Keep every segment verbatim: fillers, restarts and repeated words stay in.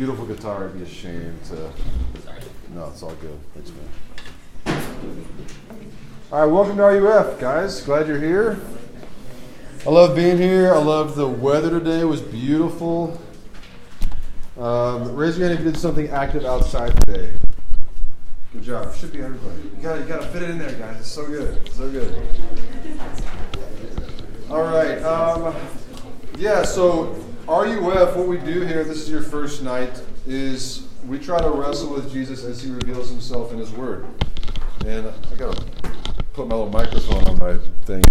beautiful guitar, I'd be ashamed to... Sorry. No, it's all good. Thanks, man. All right, welcome to R U F, guys. Glad you're here. I love being here. I love the weather today. It was beautiful. Um, raise your hand if you did something active outside today. Good job. It should be everybody. You gotta, you gotta fit it in there, guys. It's so good. So good. All right. Um, yeah, so R U F, what we do here, this is your first night, is we try to wrestle with Jesus as he reveals himself in his word. And I gotta put my little microphone on my thing.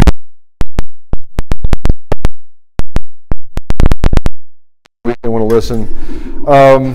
I want to listen. Um,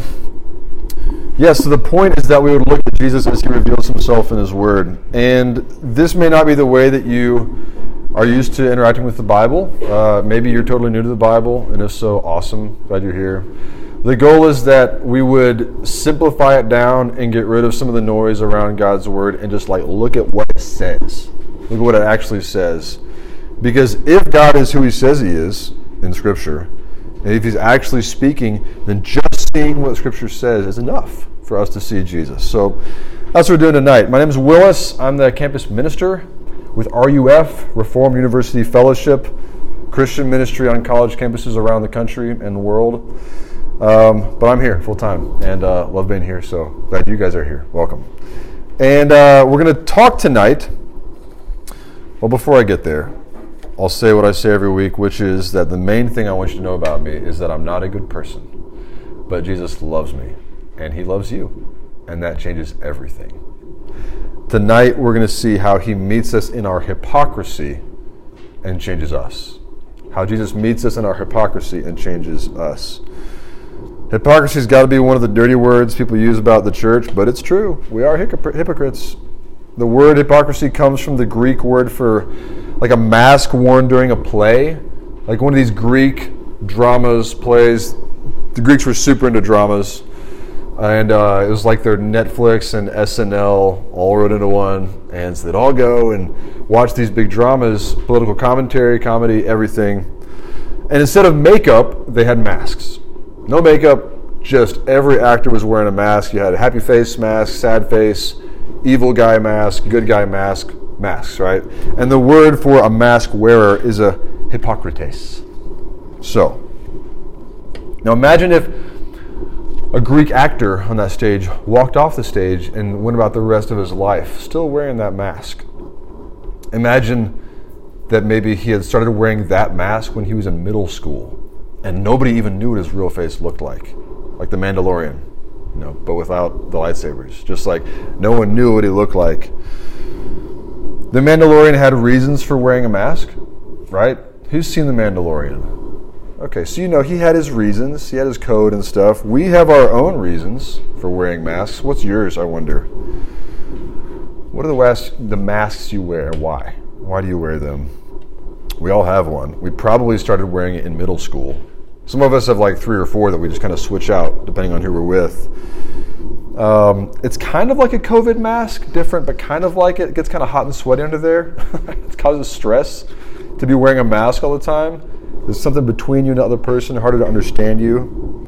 yes, yeah, so the point is that we would look at Jesus as he reveals himself in his word. And this may not be the way that you are used to interacting with the Bible. Uh, maybe you're totally new to the Bible, and if so, awesome. Glad you're here. The goal is that we would simplify it down and get rid of some of the noise around God's word and just like look at what it says. Look at what it actually says. Because if God is who he says he is in Scripture, and if he's actually speaking, then just seeing what Scripture says is enough for us to see Jesus. So that's what we're doing tonight. My name is Willis. I'm the campus minister with R U F, Reformed University Fellowship, Christian ministry on college campuses around the country and the world. Um, but I'm here full time and uh, love being here, so glad you guys are here. Welcome. And uh, we're going to talk tonight. Well, before I get there, I'll say what I say every week, which is that the main thing I want you to know about me is that I'm not a good person, but Jesus loves me, and he loves you, and that changes everything. Tonight, we're going to see how he meets us in our hypocrisy and changes us. How Jesus meets us in our hypocrisy and changes us. Hypocrisy's got to be one of the dirty words people use about the church, but it's true. We are hypocrites. The word hypocrisy comes from the Greek word for like a mask worn during a play. Like one of these Greek dramas, plays. The Greeks were super into dramas. And uh, it was like their Netflix and S N L all wrote into one. And so they'd all go and watch these big dramas, political commentary, comedy, everything. And instead of makeup, they had masks. No makeup, just every actor was wearing a mask. You had a happy face mask, sad face, evil guy mask, good guy mask, masks, right? And the word for a mask wearer is a hypocrites. So, now imagine if a Greek actor on that stage walked off the stage and went about the rest of his life still wearing that mask. Imagine that maybe he had started wearing that mask when he was in middle school and nobody even knew what his real face looked like. Like the Mandalorian, you know, but without the lightsabers. Just like no one knew what he looked like. The Mandalorian had reasons for wearing a mask, right? Who's seen the Mandalorian? Okay, so you know he had his reasons, he had his code and stuff. We have our own reasons for wearing masks. What's yours, I wonder? What are the, was- the masks you wear? Why? Why do you wear them? We all have one. We probably started wearing it in middle school. Some of us have like three or four that we just kind of switch out depending on who we're with. Um, it's kind of like a COVID mask, different, but kind of like it. It gets kind of hot and sweaty under there. It causes stress to be wearing a mask all the time. There's something between you and the other person, harder to understand you.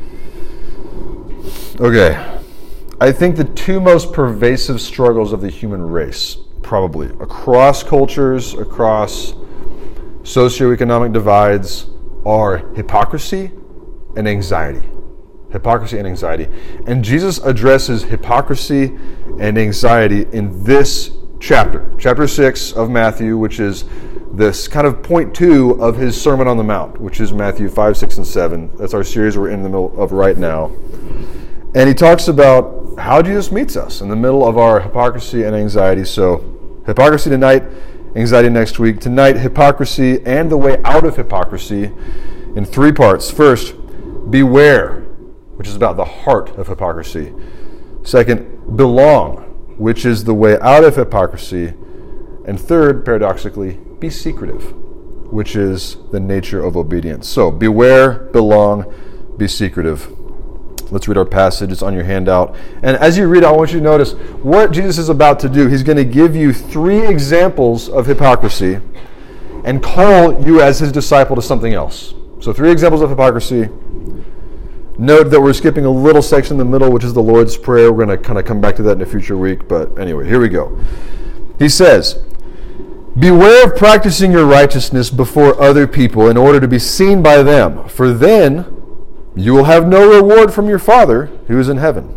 Okay. I think the two most pervasive struggles of the human race, probably, across cultures, across socioeconomic divides, are hypocrisy and anxiety. Hypocrisy and anxiety. And Jesus addresses hypocrisy and anxiety in this chapter, chapter six of Matthew, which is this kind of point two of his Sermon on the Mount, which is Matthew five, six, and seven. That's our series we're in the middle of right now. And he talks about how Jesus meets us in the middle of our hypocrisy and anxiety. So, hypocrisy tonight, anxiety next week. Tonight, hypocrisy and the way out of hypocrisy in three parts. First, beware, which is about the heart of hypocrisy. Second, belong, which is the way out of hypocrisy. And third, paradoxically, be secretive, which is the nature of obedience. So, beware, belong, be secretive. Let's read our passage. It's on your handout. And as you read, I want you to notice what Jesus is about to do. He's going to give you three examples of hypocrisy and call you as his disciple to something else. So three examples of hypocrisy. Note that we're skipping a little section in the middle, which is the Lord's Prayer. We're going to kind of come back to that in a future week. But anyway, here we go. He says, beware of practicing your righteousness before other people in order to be seen by them, for then you will have no reward from your Father who is in heaven.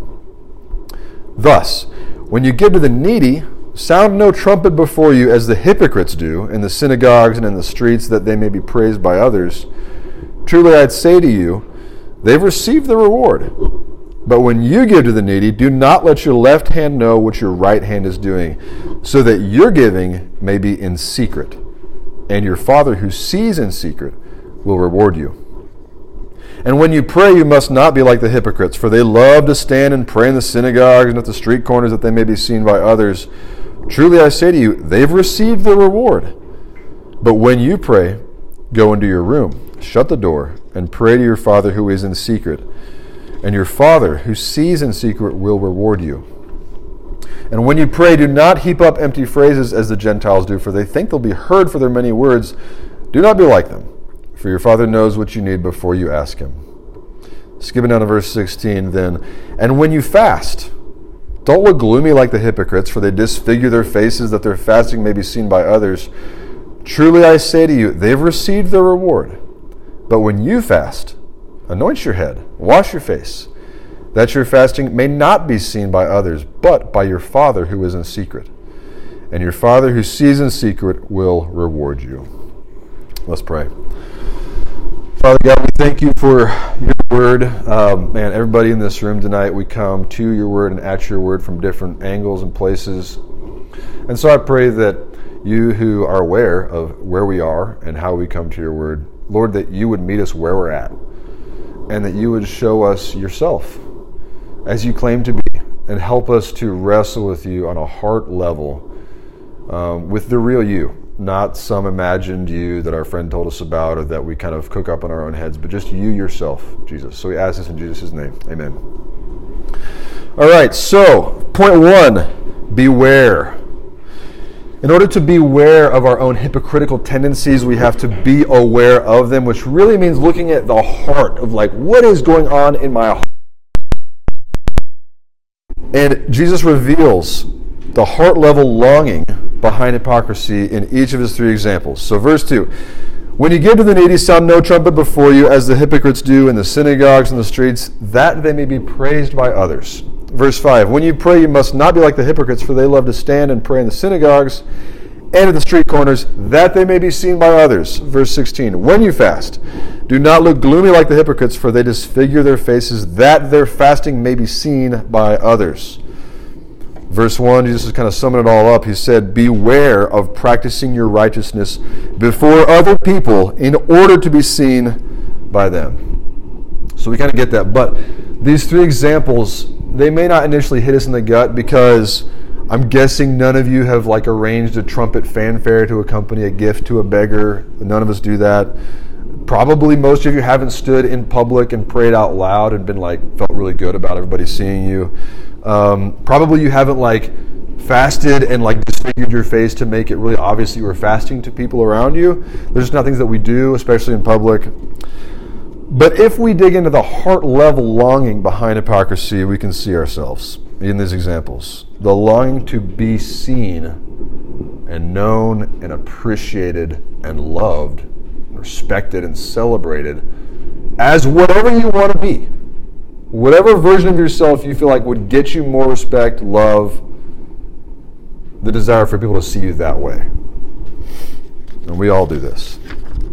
Thus, when you give to the needy, sound no trumpet before you as the hypocrites do in the synagogues and in the streets, that they may be praised by others. Truly I'd say to you, they've received the reward. But when you give to the needy, do not let your left hand know what your right hand is doing, so that your giving may be in secret. And your Father who sees in secret will reward you. And when you pray, you must not be like the hypocrites, for they love to stand and pray in the synagogues and at the street corners, that they may be seen by others. Truly I say to you, they've received the reward. But when you pray, go into your room, shut the door, and pray to your Father who is in secret. And your Father who sees in secret will reward you. And when you pray, do not heap up empty phrases as the Gentiles do, for they think they'll be heard for their many words. Do not be like them, for your Father knows what you need before you ask him. Skipping down to verse sixteen then. And when you fast, don't look gloomy like the hypocrites, for they disfigure their faces, that their fasting may be seen by others. Truly I say to you, they've received their reward. But when you fast, anoint your head, wash your face, that your fasting may not be seen by others, but by your Father who is in secret. And your Father who sees in secret will reward you. Let's pray. Father God, we thank you for your word. Um, man, everybody in this room tonight, we come to your word and at your word from different angles and places. And so I pray that you who are aware of where we are and how we come to your word, Lord, that you would meet us where we're at, and that you would show us yourself as you claim to be, and help us to wrestle with you on a heart level, um, with the real you, not some imagined you that our friend told us about or that we kind of cook up in our own heads, but just you yourself, Jesus. So we ask this in Jesus' name. Amen. All right, so point one, beware. In order to beware of our own hypocritical tendencies, we have to be aware of them, which really means looking at the heart of like, what is going on in my heart? And Jesus reveals the heart level longing behind hypocrisy in each of his three examples. So verse two, when you give to the needy, sound no trumpet before you, as the hypocrites do in the synagogues and the streets, that they may be praised by others. Verse five, when you pray, you must not be like the hypocrites, for they love to stand and pray in the synagogues and at the street corners, that they may be seen by others. Verse sixteen, when you fast, do not look gloomy like the hypocrites, for they disfigure their faces, that their fasting may be seen by others. Verse one, Jesus is kind of summing it all up. He said, beware of practicing your righteousness before other people in order to be seen by them. So we kind of get that. But these three examples, they may not initially hit us in the gut, because I'm guessing none of you have like arranged a trumpet fanfare to accompany a gift to a beggar. None of us do that. Probably most of you haven't stood in public and prayed out loud and been like, felt really good about everybody seeing you. Um, probably you haven't like fasted and like disfigured your face to make it really obvious that you were fasting to people around you. There's just not things that we do, especially in public. But if we dig into the heart level longing behind hypocrisy, we can see ourselves in these examples. The longing to be seen and known and appreciated and loved, and respected and celebrated as whatever you want to be. Whatever version of yourself you feel like would get you more respect, love, the desire for people to see you that way. And we all do this.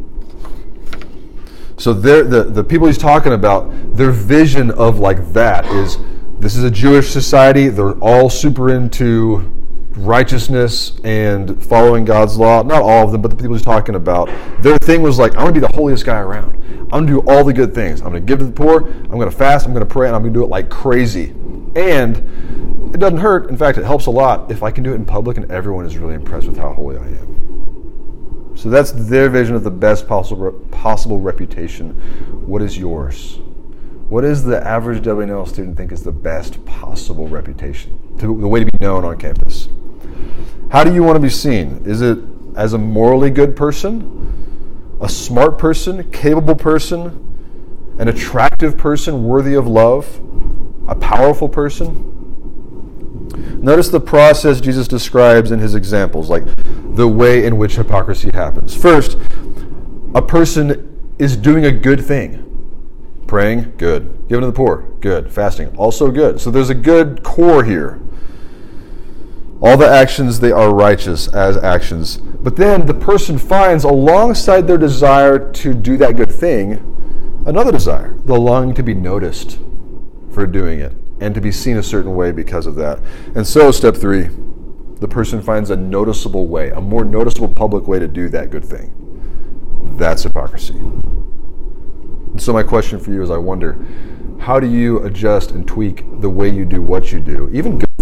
So the, the people he's talking about, their vision of like that is, this is a Jewish society. They're all super into righteousness and following God's law. Not all of them, but the people he's talking about. Their thing was like, I'm going to be the holiest guy around. I'm going to do all the good things. I'm going to give to the poor. I'm going to fast. I'm going to pray. And I'm going to do it like crazy. And it doesn't hurt. In fact, it helps a lot if I can do it in public and everyone is really impressed with how holy I am. So that's their vision of the best possible possible reputation. What is yours? What does the average W N L student think is the best possible reputation, to, the way to be known on campus? How do you want to be seen? Is it as a morally good person, a smart person, capable person, an attractive person worthy of love, a powerful person. Notice the process Jesus describes in his examples, like the way in which hypocrisy happens. First, a person is doing a good thing. Praying, good. Giving to the poor, good. Fasting, also good. So there's a good core here. All the actions, they are righteous as actions. But then the person finds, alongside their desire to do that good thing, another desire, the longing to be noticed for doing it and to be seen a certain way because of that. And so, step three, the person finds a noticeable way, a more noticeable public way to do that good thing. That's hypocrisy. And so my question for you is, I wonder, how do you adjust and tweak the way you do what you do, even good,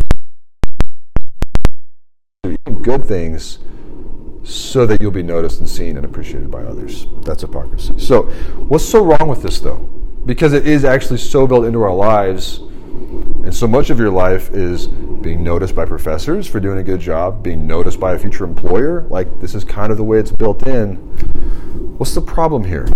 even good things, so that you'll be noticed and seen and appreciated by others? That's hypocrisy. So what's so wrong with this, though? Because it is actually so built into our lives, and so much of your life is being noticed by professors for doing a good job, being noticed by a future employer. Like, this is kind of the way it's built in. What's the problem here?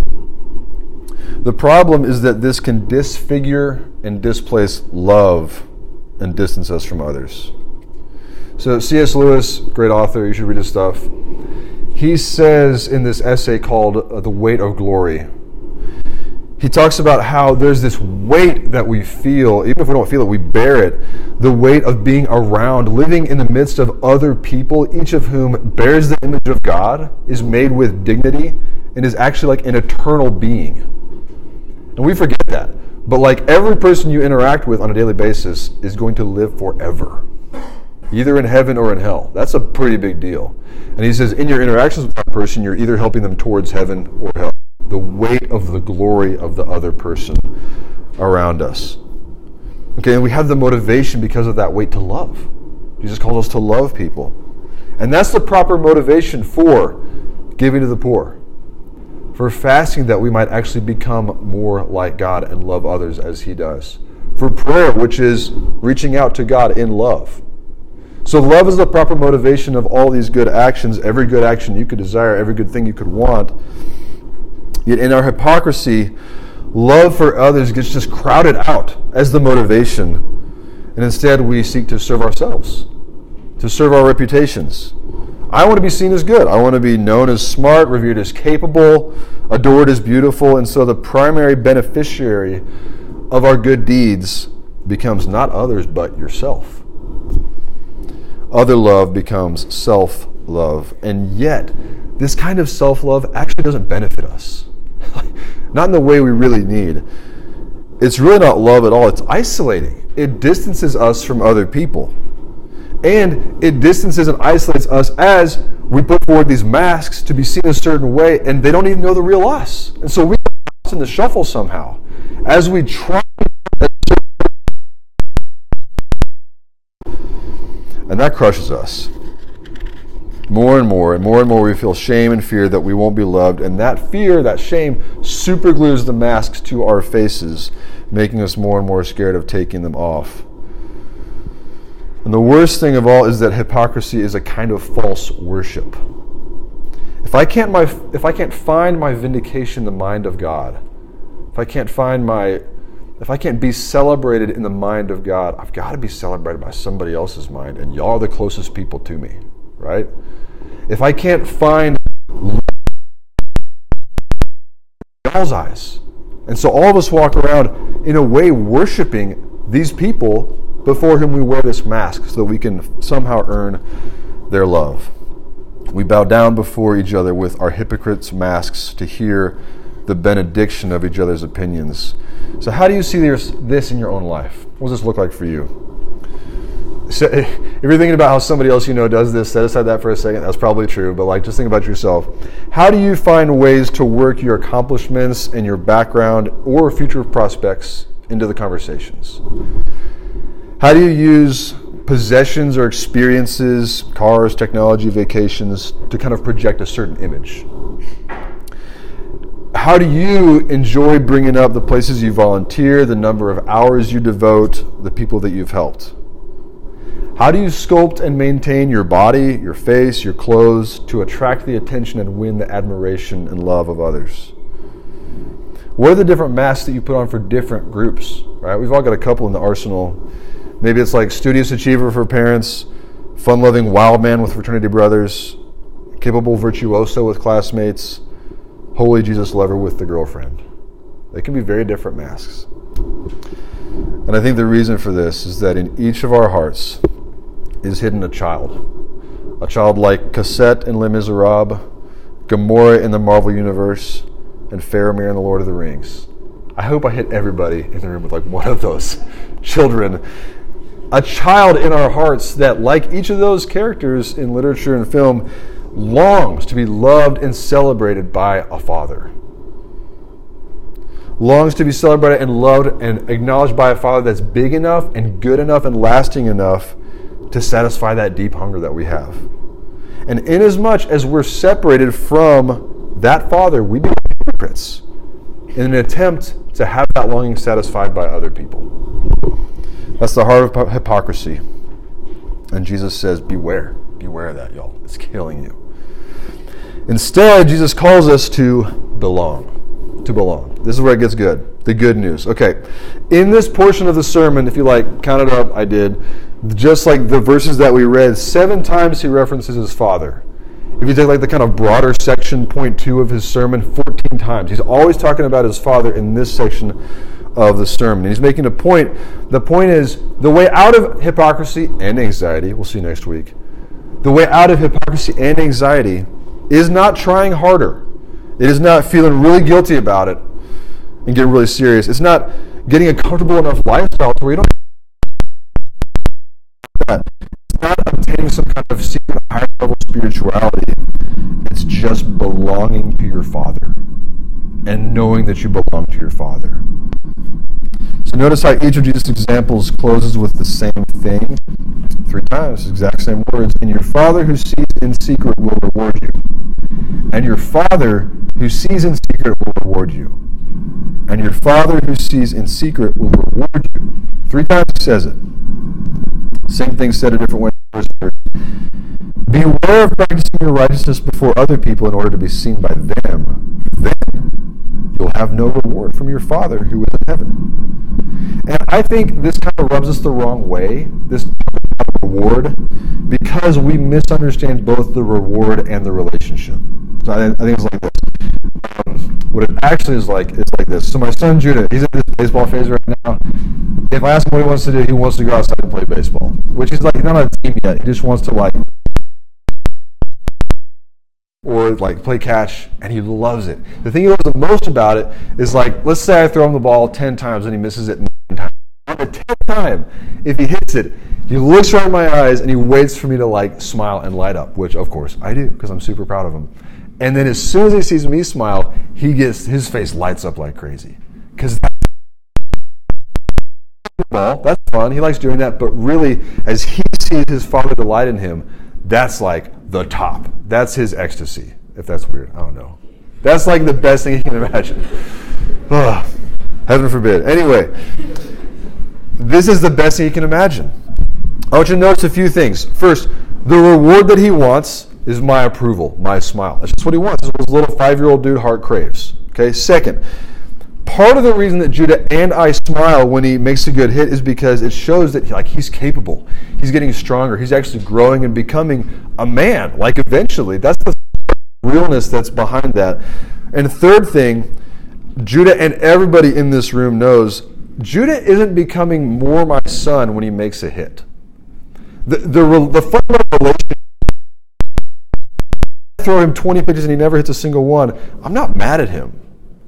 The problem is that this can disfigure and displace love and distance us from others. So C S Lewis, great author, you should read his stuff. He says in this essay called uh, The Weight of Glory, he talks about how there's this weight that we feel, even if we don't feel it, we bear it, the weight of being around, living in the midst of other people, each of whom bears the image of God, is made with dignity, and is actually like an eternal being. And we forget that. But like every person you interact with on a daily basis is going to live forever, either in heaven or in hell. That's a pretty big deal. And he says in your interactions with that person, you're either helping them towards heaven or hell. The weight of the glory of the other person around us. Okay, and we have the motivation because of that weight to love. Jesus calls us to love people. And that's the proper motivation for giving to the poor, for fasting that we might actually become more like God and love others as he does, for prayer, which is reaching out to God in love. So love is the proper motivation of all these good actions, every good action you could desire, every good thing you could want. Yet in our hypocrisy, love for others gets just crowded out as the motivation. And instead we seek to serve ourselves, to serve our reputations. I want to be seen as good. I want to be known as smart, revered as capable, adored as beautiful. And so the primary beneficiary of our good deeds becomes not others, but yourself. Other love becomes self-love. And yet, this kind of self-love actually doesn't benefit us. Not in the way we really need. It's really not love at all. It's isolating. It distances us from other people. And it distances and isolates us as we put forward these masks to be seen a certain way, and they don't even know the real us. And so we get lost in the shuffle somehow. As we try, and that crushes us. More and more, and more and more we feel shame and fear that we won't be loved, and that fear, that shame, superglues the masks to our faces, making us more and more scared of taking them off. And the worst thing of all is that hypocrisy is a kind of false worship. If I can't my if I can't find my vindication in the mind of God, if I can't find my if I can't be celebrated in the mind of God, I've got to be celebrated by somebody else's mind, and y'all are the closest people to me, right? If I can't find y'all's eyes, and so all of us walk around in a way worshiping these people before whom we wear this mask so that we can somehow earn their love. We bow down before each other with our hypocrites' masks to hear the benediction of each other's opinions. So how do you see this, this in your own life? What does this look like for you? So if you're thinking about how somebody else you know does this, set aside that for a second. That's probably true, but like just think about yourself. How do you find ways to work your accomplishments and your background or future prospects into the conversations? How do you use possessions or experiences, cars, technology, vacations, to kind of project a certain image? How do you enjoy bringing up the places you volunteer, the number of hours you devote, the people that you've helped? How do you sculpt and maintain your body, your face, your clothes to attract the attention and win the admiration and love of others? What are the different masks that you put on for different groups? Right? We've all got a couple in the arsenal. Maybe it's like studious achiever for parents, fun-loving wild man with fraternity brothers, capable virtuoso with classmates, holy Jesus lover with the girlfriend. They can be very different masks. And I think the reason for this is that in each of our hearts is hidden a child. A child like Cosette in Les Miserables, Gamora in the Marvel Universe, and Faramir in the Lord of the Rings. I hope I hit everybody in the room with like one of those children. A child in our hearts that, like each of those characters in literature and film, longs to be loved and celebrated by a father. Longs to be celebrated and loved and acknowledged by a father that's big enough and good enough and lasting enough to satisfy that deep hunger that we have. And inasmuch as we're separated from that father, we become hypocrites in an attempt to have that longing satisfied by other people. That's the heart of hypocrisy. And Jesus says, beware. Beware of that, y'all. It's killing you. Instead, Jesus calls us to belong. To belong. This is where it gets good. The good news. Okay. In this portion of the sermon, if you like, count it up, I did. Just like the verses that we read, seven times he references his Father. If you take like the kind of broader section, point two of his sermon, fourteen times. He's always talking about his Father in this section of the sermon. And he's making a point. The point is, the way out of hypocrisy and anxiety, we'll see next week, the way out of hypocrisy and anxiety is not trying harder. It is not feeling really guilty about it and getting really serious. It's not getting a comfortable enough lifestyle to where you don't that. It's not obtaining some kind of secret higher level spirituality. It's just belonging to your Father and knowing that you belong to your Father. So notice how each of Jesus' examples closes with the same thing. Three times, exact same words. And your Father who sees in secret will reward you. And your Father who sees in secret will reward you. And your Father who sees in secret will reward you. Three times he says it. Same thing said a different way. Beware of practicing your righteousness before other people in order to be seen by them. Then you'll have no reward from your Father who is in heaven. And I think this kind of rubs us the wrong way, this reward, because we misunderstand both the reward and the relationship. So I, I think it's like this. Um, what it actually is like is like this. So my son Judah, he's in this baseball phase right now. If I ask him what he wants to do, he wants to go outside and play baseball, which is like he's not on a team yet. He just wants to like or like play catch, and he loves it. The thing he loves the most about it is like, let's say I throw him the ball ten times and he misses it nine times. On the tenth time, if he hits it, he looks right in my eyes and he waits for me to like smile and light up, which of course I do because I'm super proud of him. And then as soon as he sees me smile, he gets his face lights up like crazy because that's ball. That's fun. He likes doing that, but really, as he sees his Father delight in him, that's like the top. That's his ecstasy. If that's weird, I don't know. That's like the best thing he can imagine. Ugh, heaven forbid. Anyway, this is the best thing he can imagine. I want you to notice a few things. First, the reward that he wants is my approval, my smile. That's just what he wants. That's what his little five-year-old dude heart craves. Okay. Second, part of the reason that Judah and I smile when he makes a good hit is because it shows that like he's capable. He's getting stronger. He's actually growing and becoming a man. Like eventually, that's the realness that's behind that. And third thing, Judah and everybody in this room knows Judah isn't becoming more my son when he makes a hit. The the the fundamental relationship. I throw him twenty pitches and he never hits a single one. I'm not mad at him.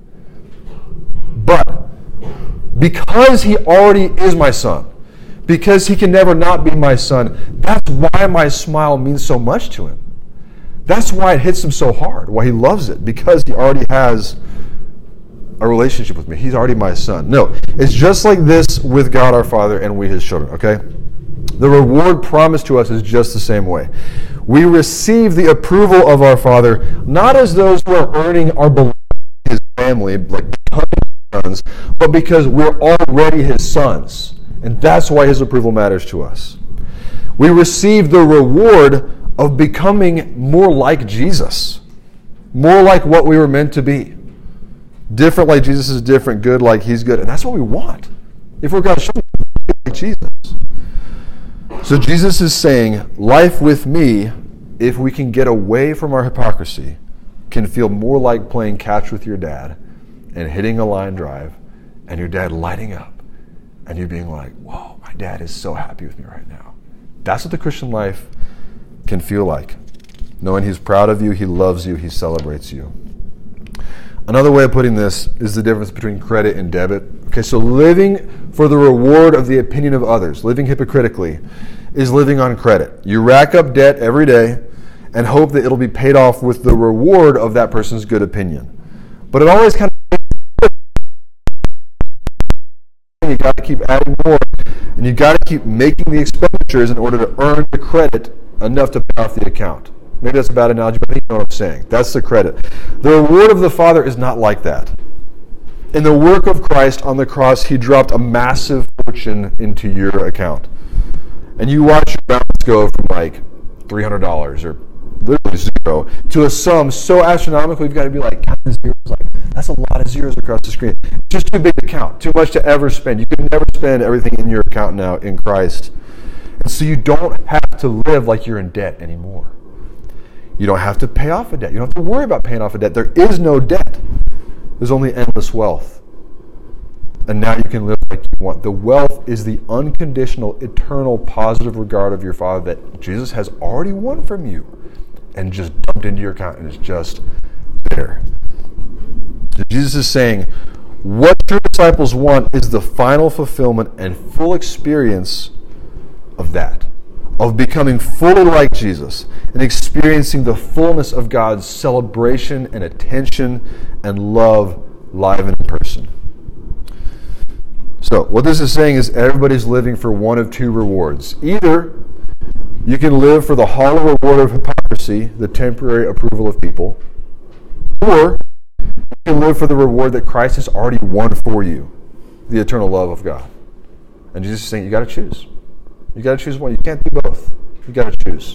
But because he already is my son, because he can never not be my son, that's why my smile means so much to him. That's why it hits him so hard, why he loves it, because he already has a relationship with me. He's already my son. No, it's just like this with God our Father and we his children, okay? The reward promised to us is just the same way. We receive the approval of our Father, not as those who are earning our belonging to his family, like becoming sons, but because we're already his sons. And that's why his approval matters to us. We receive the reward of becoming more like Jesus, more like what we were meant to be. Different like Jesus is different, good like he's good. And that's what we want. If we're going to show like Jesus. So Jesus is saying, life with me, if we can get away from our hypocrisy, can feel more like playing catch with your dad and hitting a line drive and your dad lighting up and you being like, whoa, my dad is so happy with me right now. That's what the Christian life can feel like. Knowing he's proud of you, he loves you, he celebrates you. Another way of putting this is the difference between credit and debit. Okay, so living for the reward of the opinion of others, living hypocritically, is living on credit. You rack up debt every day and hope that it'll be paid off with the reward of that person's good opinion. But it always kind of, you got to keep adding more, and you got to keep making the expenditures in order to earn the credit enough to pay off the account. Maybe that's a bad analogy, but I think you know what I'm saying. That's the credit. The reward of the Father is not like that. In the work of Christ on the cross, he dropped a massive fortune into your account. And you watch your balance go from like three hundred dollars or literally zero to a sum so astronomical you've got to be like, counting zeros. Like, that's a lot of zeros across the screen. It's just too big to count, too much to ever spend. You can never spend everything in your account now in Christ. And so you don't have to live like you're in debt anymore. You don't have to pay off a debt. You don't have to worry about paying off a debt. There is no debt. There's only endless wealth. And now you can live like you want. The wealth is the unconditional, eternal, positive regard of your Father that Jesus has already won from you and just dumped into your account and is just there. So Jesus is saying, what your disciples want is the final fulfillment and full experience of that. Of becoming fully like Jesus and experiencing the fullness of God's celebration and attention and love live and in person. So what this is saying is everybody's living for one of two rewards. Either you can live for the hollow reward of hypocrisy, the temporary approval of people, or you can live for the reward that Christ has already won for you, the eternal love of God. And Jesus is saying you got to choose. You got to choose one. You can't do both. You got to choose.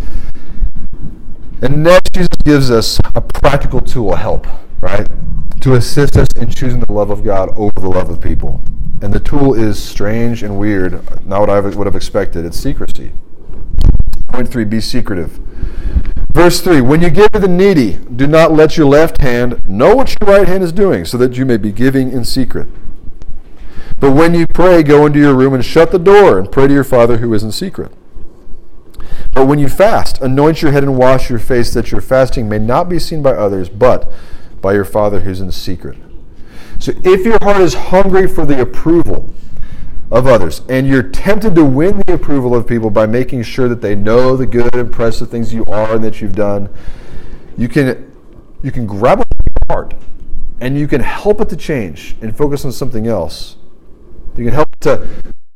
And next, Jesus gives us a practical tool, a help, right, to assist us in choosing the love of God over the love of people. And the tool is strange and weird, not what I would have expected. It's secrecy. Point three, be secretive. Verse three, when you give to the needy, do not let your left hand know what your right hand is doing, so that you may be giving in secret. But when you pray, go into your room and shut the door and pray to your Father who is in secret. But when you fast, anoint your head and wash your face, that your fasting may not be seen by others, but by your Father who's in secret. So if your heart is hungry for the approval of others, and you're tempted to win the approval of people by making sure that they know the good, impressive things you are and that you've done, you can, you can grab a heart and you can help it to change and focus on something else. You can help to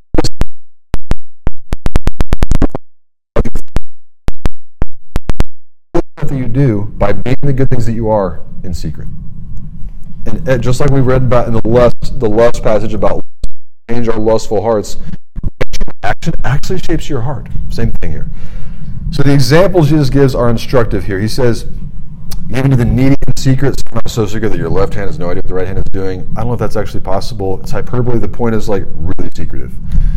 that you do by being the good things that you are in secret. And just like we read about in the lust, the lust passage about change our lustful hearts, action actually shapes your heart. Same thing here. So the examples Jesus gives are instructive here. He says, giving to the needy in secret, not so secret that your left hand has no idea what the right hand is doing. I don't know if that's actually possible. It's hyperbole. The point is like really secretive.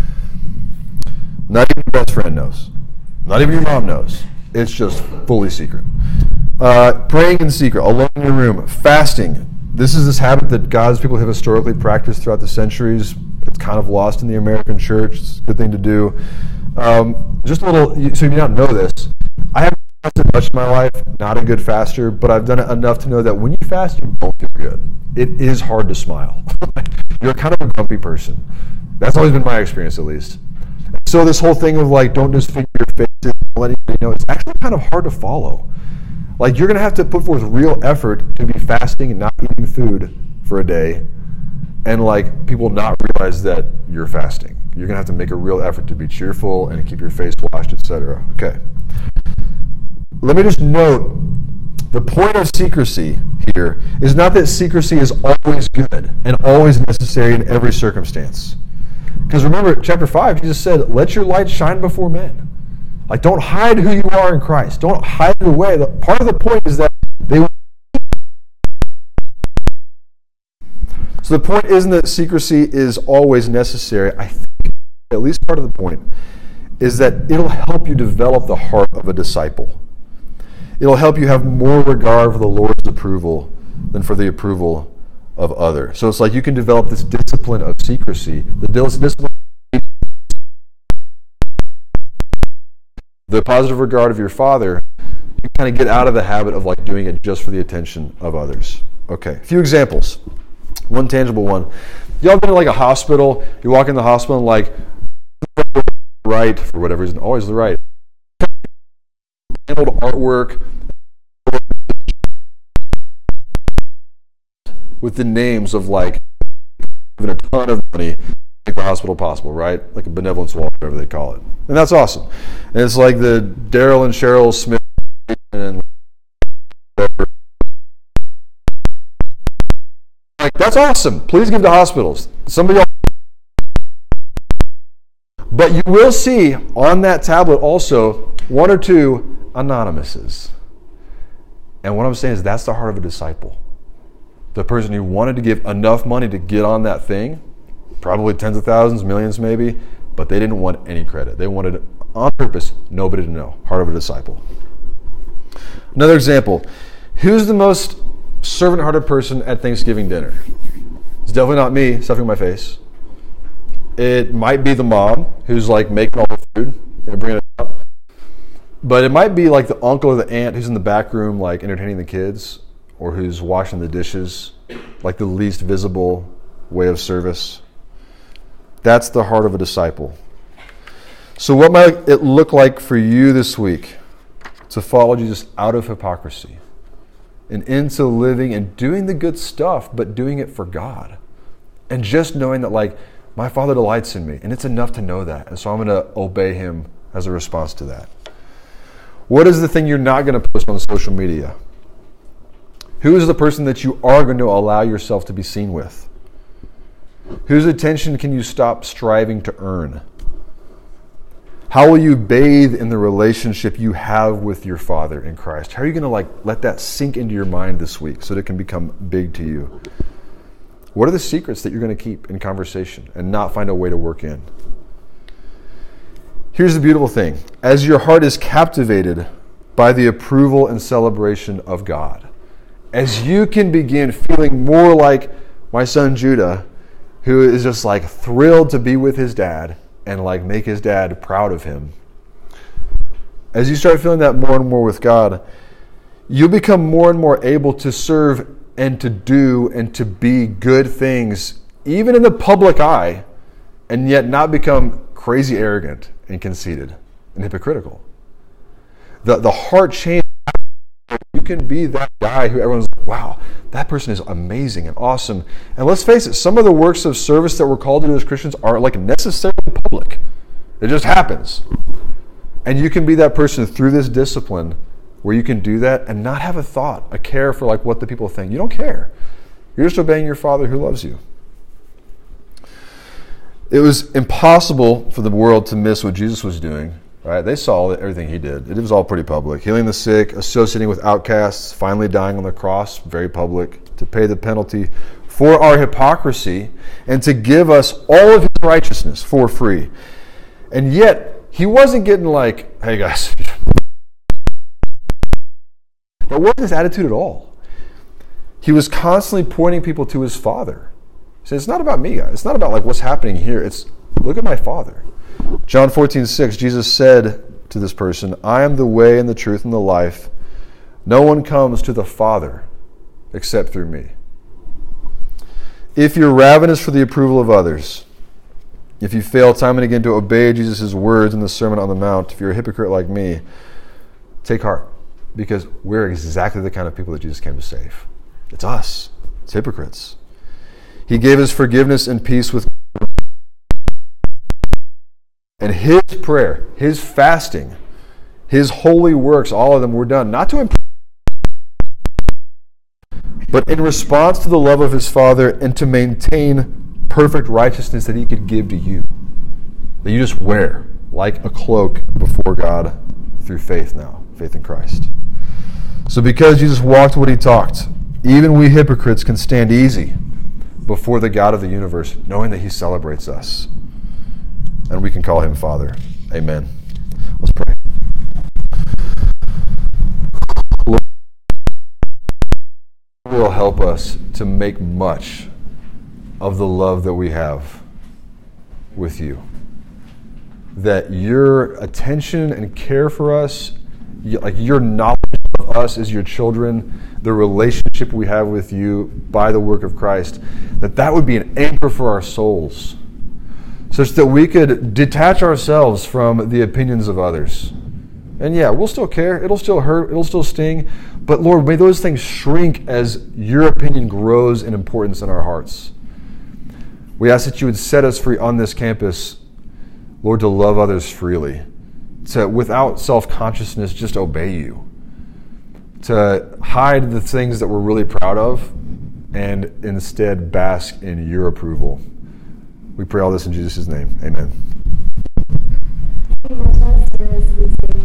Not even your best friend knows. Not even your mom knows. It's just fully secret. Uh, praying in secret, alone in your room. Fasting. This is this habit that God's people have historically practiced throughout the centuries. It's kind of lost in the American church. It's a good thing to do. Um, just a little, so you may not know this. I haven't fasted much in my life, not a good faster, but I've done it enough to know that when you fast, you don't feel good. It is hard to smile. You're kind of a grumpy person. That's always been my experience, at least. So this whole thing of like, don't disfigure your faces, don't let anybody know, it's actually kind of hard to follow. Like, you're going to have to put forth real effort to be fasting and not eating food for a day, and like people not realize that you're fasting. You're going to have to make a real effort to be cheerful and keep your face washed, et cetera. Okay. Let me just note, the point of secrecy here is not that secrecy is always good and always necessary in every circumstance. Because remember, chapter five, Jesus said, let your light shine before men. Like, don't hide who you are in Christ. Don't hide it away. The, part of the point is that they So the point isn't that secrecy is always necessary. I think at least part of the point is that it'll help you develop the heart of a disciple. It'll help you have more regard for the Lord's approval than for the approval of others. So it's like you can develop this discipline of secrecy. The discipline, the positive regard of your Father, you kind of get out of the habit of like doing it just for the attention of others. Okay, a few examples. One tangible one. Y'all been to like a hospital, you walk in the hospital and like, right, for whatever reason, always the right. Handled artwork with the names of like even a ton of money to make the hospital possible, right? Like a benevolence wall, whatever they call it. And that's awesome. And it's like the Daryl and Cheryl Smith and whatever. Like, that's awesome. Please give to hospitals. Somebody else. But you will see on that tablet also one or two anonymouses. And what I'm saying is that's the heart of a disciple. The person who wanted to give enough money to get on that thing, probably tens of thousands, millions maybe, but they didn't want any credit. They wanted, on purpose, nobody to know. Heart of a disciple. Another example. Who's the most servant-hearted person at Thanksgiving dinner? It's definitely not me, stuffing my face. It might be the mom who's like making all the food and bringing it up. But it might be like the uncle or the aunt who's in the back room like entertaining the kids, or who's washing the dishes, like the least visible way of service. That's the heart of a disciple. So what might it look like for you this week to follow Jesus out of hypocrisy and into living and doing the good stuff, but doing it for God? And just knowing that like, my Father delights in me, and it's enough to know that. And so I'm going to obey him as a response to that. What is the thing you're not going to post on social media? Who is the person that you are going to allow yourself to be seen with? Whose attention can you stop striving to earn? How will you bathe in the relationship you have with your Father in Christ? How are you going to like let that sink into your mind this week so that it can become big to you? What are the secrets that you're going to keep in conversation and not find a way to work in? Here's the beautiful thing. As your heart is captivated by the approval and celebration of God, as you can begin feeling more like my son Judah, who is just like thrilled to be with his dad and like make his dad proud of him, as you start feeling that more and more with God, you'll become more and more able to serve and to do and to be good things, even in the public eye, and yet not become crazy arrogant and conceited and hypocritical. The, the heart change. You can be that guy who everyone's like, wow, that person is amazing and awesome. And let's face it, some of the works of service that we're called to do as Christians are like necessarily public. It just happens. And you can be that person through this discipline where you can do that and not have a thought, a care for like what the people think. You don't care. You're just obeying your Father who loves you. It was impossible for the world to miss what Jesus was doing. Right? They saw everything he did. It was all pretty public. Healing the sick, associating with outcasts, finally dying on the cross, very public, to pay the penalty for our hypocrisy and to give us all of his righteousness for free. And yet, he wasn't getting like, hey guys, that wasn't his attitude at all. He was constantly pointing people to his Father. He said, it's not about me, guys. It's not about like what's happening here. It's, look at my Father. John fourteen six, Jesus said to this person, I am the way and the truth and the life. No one comes to the Father except through me. If you're ravenous for the approval of others, if you fail time and again to obey Jesus' words in the Sermon on the Mount, if you're a hypocrite like me, take heart, because we're exactly the kind of people that Jesus came to save. It's us. It's hypocrites. He gave us forgiveness and peace with God. And his prayer, his fasting, his holy works, all of them were done, not to impress, but in response to the love of his Father and to maintain perfect righteousness that he could give to you, that you just wear like a cloak before God through faith now, faith in Christ. So because Jesus walked what he talked, even we hypocrites can stand easy before the God of the universe, knowing that he celebrates us. And we can call him Father. Amen. Let's pray. Lord, will help us to make much of the love that we have with you. That your attention and care for us, like your knowledge of us as your children, the relationship we have with you by the work of Christ, that that would be an anchor for our souls, such that we could detach ourselves from the opinions of others. And yeah, we'll still care. It'll still hurt. It'll still sting. But Lord, may those things shrink as your opinion grows in importance in our hearts. We ask that you would set us free on this campus, Lord, to love others freely, to, without self-consciousness, just obey you, to hide the things that we're really proud of and instead bask in your approval. We pray all this in Jesus' name. Amen.